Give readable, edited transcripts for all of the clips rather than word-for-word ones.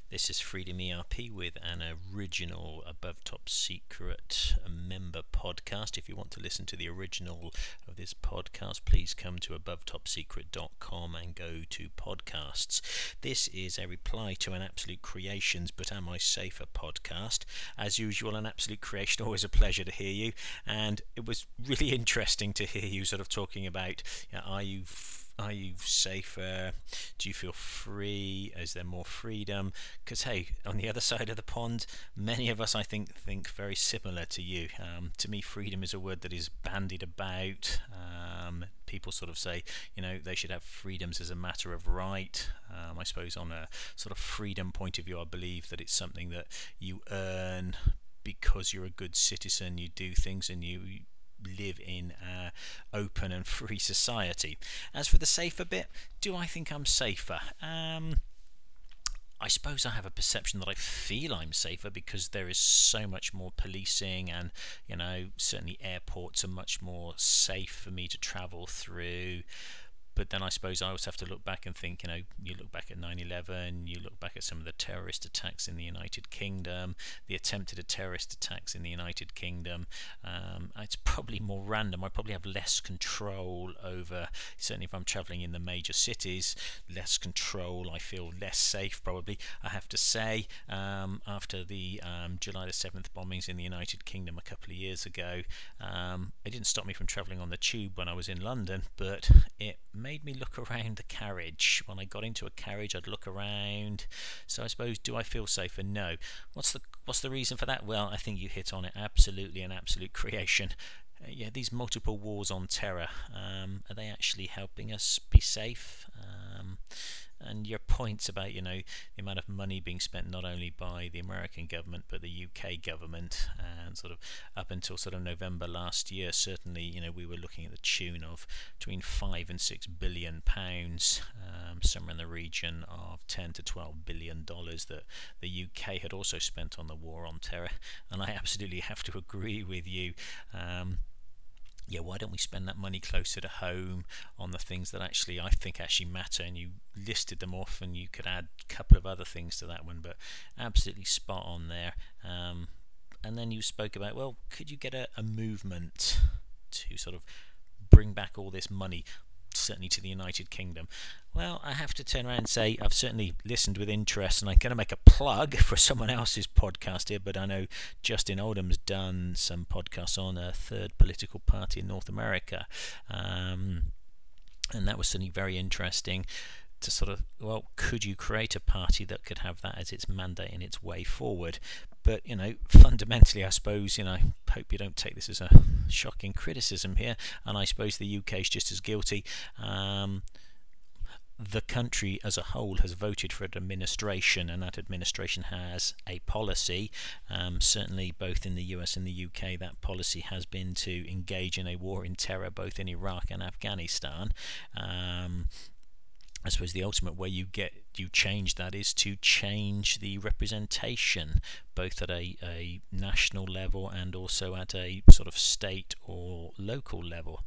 This is Freedom ERP with an original Above Top Secret member podcast. If you want to listen to the original of this podcast, please come to abovetopsecret.com and go to podcasts. This is a reply to an Absolute Creations But Am I Safer podcast. As usual, an Absolute Creation, always a pleasure to hear you, and it was really interesting to hear you sort of talking about, are you safer? Do you feel free? Is there more freedom? Because hey, on the other side of the pond, many of us, I think very similar to you. To me, freedom is a word that is bandied about. People sort of say, they should have freedoms as a matter of right. I suppose on a sort of freedom point of view, I believe that it's something that you earn because you're a good citizen. You do things and you live in an open and free society. As for the safer bit, do I think I'm safer? I suppose I have a perception that I feel I'm safer because there is so much more policing, and certainly airports are much more safe for me to travel through. But then I suppose I also have to look back and think, you look back at 9/11, you look back at some of the terrorist attacks in the United Kingdom, the attempted terrorist attacks in the United Kingdom. It's probably more random. I probably have less control over, certainly if I'm travelling in the major cities, less control. I feel less safe, probably, I have to say. After the July the 7th bombings in the United Kingdom a couple of years ago, it didn't stop me from travelling on the tube when I was in London, but it made me look around the carriage. When I got into a carriage, I'd look around. So I suppose, do I feel safer? No. What's the reason for that? Well, I think you hit on it. Absolutely an absolute creation. These multiple wars on terror, are they actually helping us be safe? And your points about the amount of money being spent not only by the American government but the UK government, and sort of up until sort of November last year, certainly we were looking at the tune of between £5 and £6 billion, somewhere in the region of $10 to $12 billion that the UK had also spent on the war on terror. And I absolutely have to agree with you. Why don't we spend that money closer to home on the things that I think actually matter? And you listed them off, and you could add a couple of other things to that one, but absolutely spot on there. And then you spoke about, well, could you get a movement to sort of bring back all this money, certainly to the United Kingdom? Well, I have to turn around and say I've certainly listened with interest, and I'm going to make a plug for someone else's podcast here, but I know Justin Oldham's done some podcasts on a third political party in North America, and that was certainly very interesting to sort of, well, could you create a party that could have that as its mandate and its way forward? But, fundamentally, I suppose, I hope you don't take this as a shocking criticism here, and I suppose the UK is just as guilty. The country as a whole has voted for an administration, and that administration has a policy. Certainly both in the US and the UK, that policy has been to engage in a war in terror both in Iraq and Afghanistan. I suppose the ultimate way you change that is to change the representation, both at a national level and also at a sort of state or local level.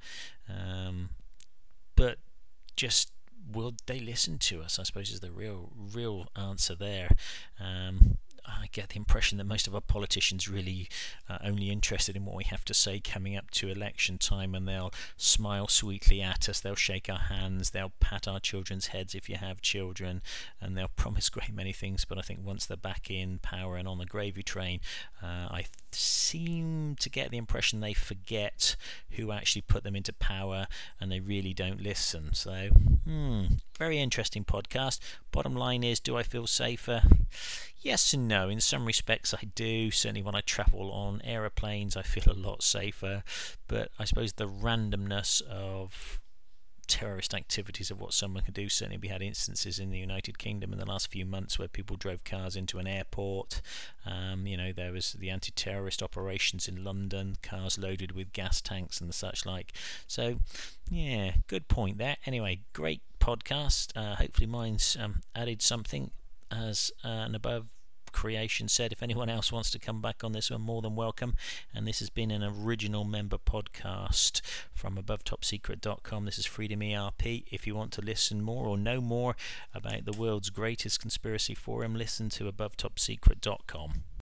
But just, will they listen to us, I suppose, is the real answer there. I get the impression that most of our politicians really are only interested in what we have to say coming up to election time, and they'll smile sweetly at us, they'll shake our hands, they'll pat our children's heads if you have children, and they'll promise great many things, but I think once they're back in power and on the gravy train, I seem to get the impression they forget who actually put them into power, and they really don't listen. So, very interesting podcast. Bottom line is, do I feel safer? Yes and no. In some respects I do. Certainly when I travel on aeroplanes I feel a lot safer, but I suppose the randomness of terrorist activities of what someone can do, certainly we had instances in the United Kingdom in the last few months where people drove cars into an airport. There was the anti-terrorist operations in London, cars loaded with gas tanks and the such like. So good point there. Anyway, great podcast. Hopefully mine's added something as an above Creation said. If anyone else wants to come back on this one, more than welcome. And this has been an original member podcast from AboveTopSecret.com. This is Freedom ERP. If you want to listen more or know more about the world's greatest conspiracy forum, listen to AboveTopSecret.com.